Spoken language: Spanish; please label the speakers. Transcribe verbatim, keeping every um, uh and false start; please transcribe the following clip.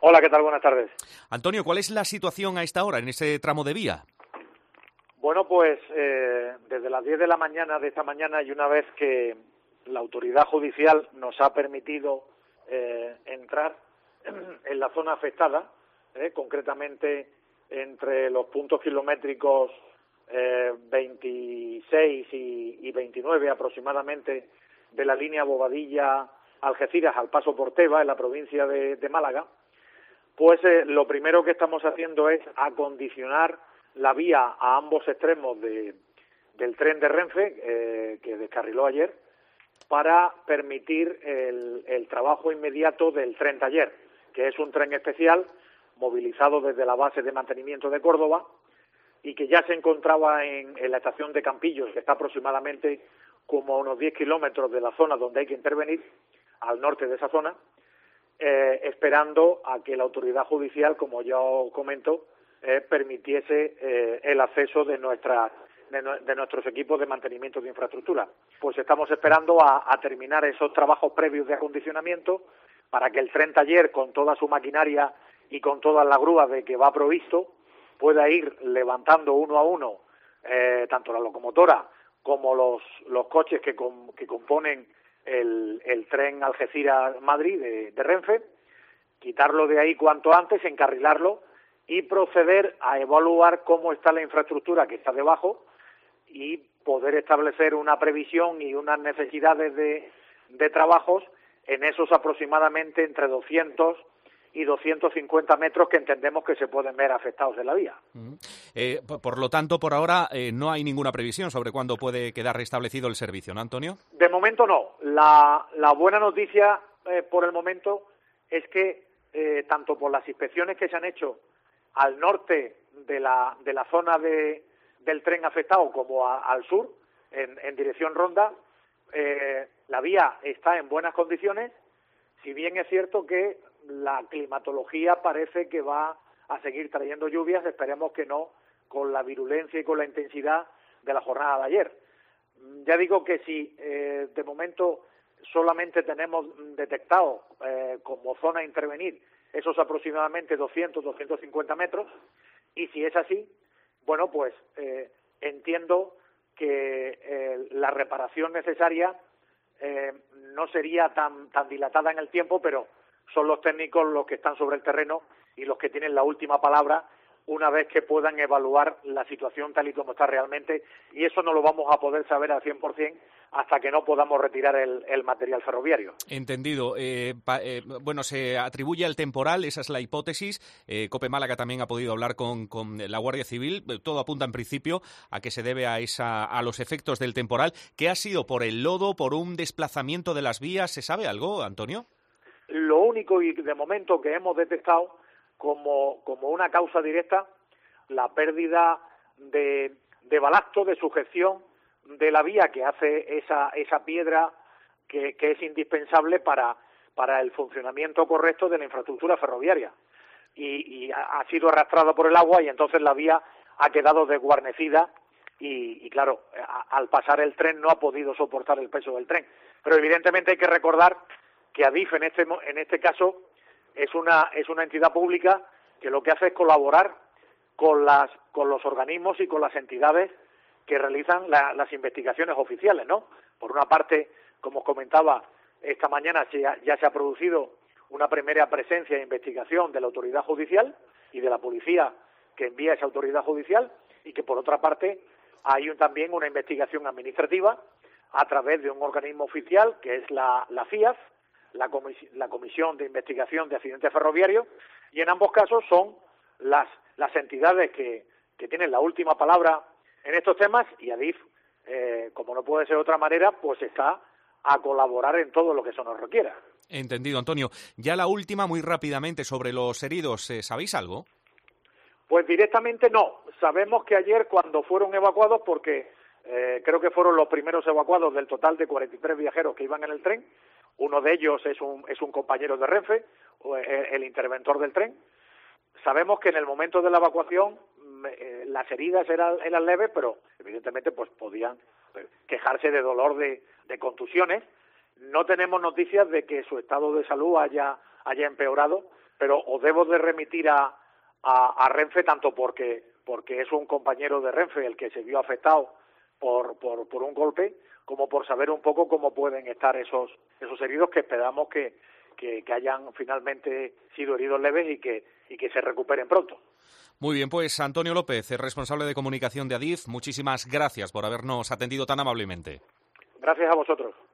Speaker 1: Hola, ¿qué tal? Buenas tardes.
Speaker 2: Antonio, ¿cuál es la situación a esta hora en ese tramo de vía?
Speaker 1: Bueno, pues eh, desde las diez de la mañana de esta mañana y una vez que la autoridad judicial nos ha permitido eh, entrar en la zona afectada, eh, concretamente entre los puntos kilométricos eh, veintiséis y, y veintinueve aproximadamente de la línea Bobadilla-Algeciras al paso por Teba, en la provincia de, de Málaga, pues eh, lo primero que estamos haciendo es acondicionar la vía a ambos extremos de, del tren de Renfe, eh, que descarriló ayer, para permitir el, el trabajo inmediato del tren taller, que es un tren especial movilizado desde la base de mantenimiento de Córdoba y que ya se encontraba en, en la estación de Campillos, que está aproximadamente como a unos diez kilómetros de la zona donde hay que intervenir, al norte de esa zona, eh, esperando a que la autoridad judicial, como ya os comento, eh, permitiese eh, el acceso de nuestras de, de nuestros equipos de mantenimiento de infraestructura. Pues estamos esperando a, a terminar esos trabajos previos de acondicionamiento para que el tren taller, con toda su maquinaria y con todas las grúas de que va provisto, pueda ir levantando uno a uno eh, tanto la locomotora como los, los coches que, com, que componen el, el tren Algeciras-Madrid de, de Renfe, quitarlo de ahí cuanto antes, encarrilarlo y proceder a evaluar cómo está la infraestructura que está debajo y poder establecer una previsión y unas necesidades de, de trabajos en esos aproximadamente entre doscientos y doscientos cincuenta metros que entendemos que se pueden ver afectados en la vía.
Speaker 2: Uh-huh. Eh, por, por lo tanto, por ahora eh, no hay ninguna previsión sobre cuándo puede quedar restablecido el servicio, ¿no, Antonio?
Speaker 1: De momento no. La, la buena noticia eh, por el momento es que eh, tanto por las inspecciones que se han hecho al norte de la, de la zona de, del tren afectado como a, al sur, en, en dirección Ronda, eh, la vía está en buenas condiciones, si bien es cierto que la climatología parece que va a seguir trayendo lluvias, esperemos que no con la virulencia y con la intensidad de la jornada de ayer. Ya digo que si eh, de momento solamente tenemos detectado eh, como zona a intervenir esos aproximadamente doscientos, doscientos cincuenta metros, y si es así, bueno, pues eh, entiendo que eh, la reparación necesaria eh, no sería tan, tan dilatada en el tiempo, pero son los técnicos los que están sobre el terreno y los que tienen la última palabra una vez que puedan evaluar la situación tal y como está realmente, y eso no lo vamos a poder saber al cien por cien hasta que no podamos retirar el, el material ferroviario.
Speaker 2: Entendido. Eh, pa, eh, bueno, se atribuye al temporal, esa es la hipótesis. Eh, Cope Málaga también ha podido hablar con, con la Guardia Civil. Todo apunta en principio a que se debe a, esa, a los efectos del temporal. ¿Qué ha sido? ¿Por el lodo? ¿Por un desplazamiento de las vías? ¿Se sabe algo, Antonio?
Speaker 1: Lo único y de momento que hemos detectado como, como una causa directa, la pérdida de, de balasto, de sujeción de la vía que hace esa, esa piedra que, que es indispensable para, para el funcionamiento correcto de la infraestructura ferroviaria. Y, y ha, ha sido arrastrada por el agua y entonces la vía ha quedado desguarnecida y, y claro, a, al pasar el tren no ha podido soportar el peso del tren. Pero evidentemente hay que recordar que Adif en este, en este caso es una, es una entidad pública que lo que hace es colaborar con, las, con los organismos y con las entidades que realizan la, las investigaciones oficiales, ¿no? Por una parte, como os comentaba, esta mañana ya, ya se ha producido una primera presencia de investigación de la autoridad judicial y de la policía que envía esa autoridad judicial, y que por otra parte hay un, también una investigación administrativa a través de un organismo oficial que es la, la C I A F, la, comis la Comisión de Investigación de Accidentes Ferroviarios, y en ambos casos son las, las entidades que, que tienen la última palabra en estos temas, y Adif, eh, como no puede ser de otra manera, pues está a colaborar en todo lo que eso nos requiera.
Speaker 2: Entendido, Antonio. Ya la última, muy rápidamente, sobre los heridos, ¿sabéis algo?
Speaker 1: Pues directamente no. Sabemos que ayer cuando fueron evacuados, porque eh, creo que fueron los primeros evacuados del total de cuarenta y tres viajeros que iban en el tren, uno de ellos es un, es un compañero de Renfe, el, el interventor del tren. Sabemos que en el momento de la evacuación eh, las heridas eran, eran leves, pero evidentemente pues podían quejarse de dolor de, de contusiones. No tenemos noticias de que su estado de salud haya, haya empeorado, pero os debo de remitir a, a, a Renfe, tanto porque, porque es un compañero de Renfe el que se vio afectado por, por, por un golpe, como por saber un poco cómo pueden estar esos, esos heridos, que esperamos que, que, que hayan finalmente sido heridos leves y que, y que se recuperen pronto.
Speaker 2: Muy bien, pues Antonio López, responsable de comunicación de Adif, muchísimas gracias por habernos atendido tan amablemente.
Speaker 1: Gracias a vosotros.